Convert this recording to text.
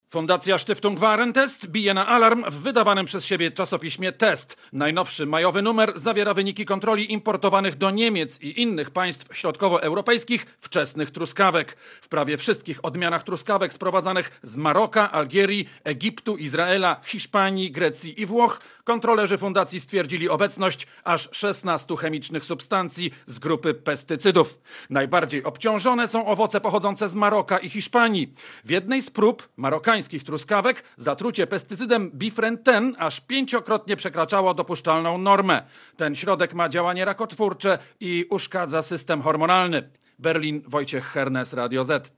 Fundacja Stiftung Warentest bije na alarm w wydawanym przez siebie czasopiśmie Test. Najnowszy majowy numer zawiera wyniki kontroli importowanych do Niemiec i innych państw środkowoeuropejskich wczesnych truskawek. W prawie wszystkich odmianach truskawek sprowadzanych z Maroka, Algierii, Egiptu, Izraela, Hiszpanii, Grecji i Włoch kontrolerzy fundacji stwierdzili obecność aż 16 chemicznych substancji z grupy pestycydów. Najbardziej obciążone są owoce pochodzące z Maroka i Hiszpanii. W jednej z prób marokańskich truskawek zatrucie pestycydem bifrenten aż 5-krotnie przekraczało dopuszczalną normę. Ten środek ma działanie rakotwórcze i uszkadza system hormonalny. Berlin, Wojciech Hernes, Radio Z.